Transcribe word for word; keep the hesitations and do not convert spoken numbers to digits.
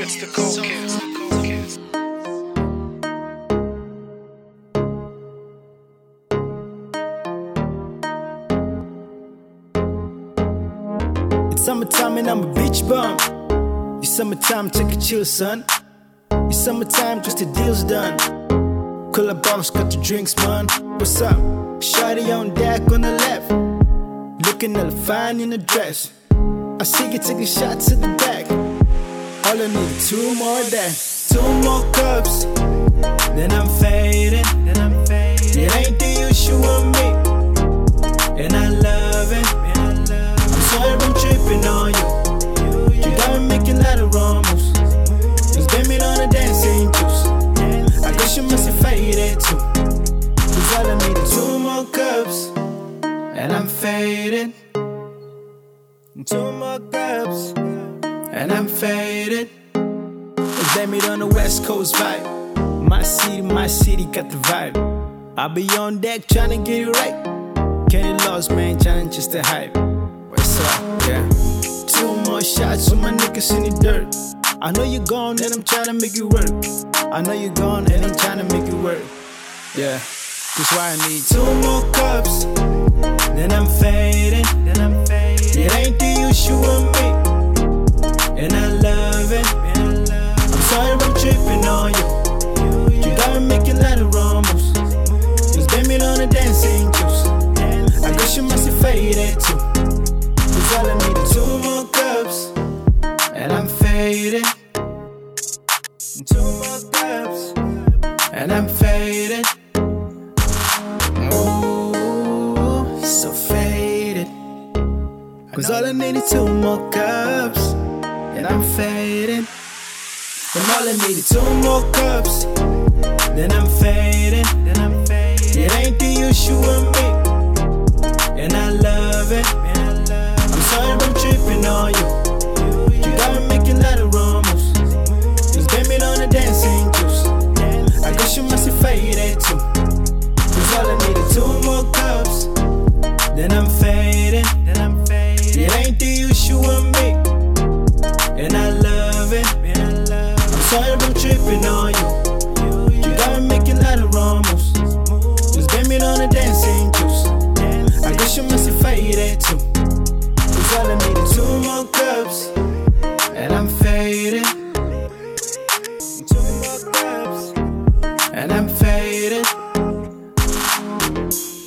It's the Cold Kids. It's summertime and I'm a beach bum. It's summertime, take a chill, son. It's summertime, just the deal's done. Cool up bottles, cut the drinks, man. What's up? Shawty on deck on the left, looking hella fine in the dress. I see you taking shots to the back. All I need is two more of that. Two more cups, then I'm fading. Then I'm fading. It ain't the usual me, and I love it. I'm sorry I'm tripping on you. You got me making a lot of wrong moves. Just blame it on the dancing juice. I guess you must have faded too. Cause all I need is two more cups, and I'm faded. Two more cups, and I'm faded. Blame it on the West Coast vibe. My city, my city got the vibe. I'll be on deck tryna get it right. Kenny lost, man, tryna just the hype. What's up, yeah? Two more shots with my niggas in the dirt. I know you're gone and I'm tryna make it work. I know you're gone and I'm tryna make it work. Yeah, that's why I need two more cups, then I'm fading. Then I'm fading. It ain't the usual me, and I love it. I'm sorry I'm tripping on you. You got me making a lot of wrong moves. Just blame it on the dancing juice. I guess you must have faded too. Cause all I need is two more cups, and I'm faded. Two more cups, and I'm faded. Ooh, so faded. Cause all I need is two more cups, and I'm faded. And all I need is two more cups, then I'm fading. Then I'm fading. It ain't the usual me, and I love it. I'm sorry I'm tripping on you. You got me making a lot of wrong moves. Just blame it on the dancing juice. I guess you must have faded too. Cause all I need is two more cups, then I'm fading. Then I'm fading. It ain't the usual me, and I love it. Sorry I'm tripping on you. You got me making a lot of wrong moves. Just blame it on the dancing juice. I guess you must have faded too. Cause all I need is two more cups, and I'm faded. Two more cups, and I'm faded.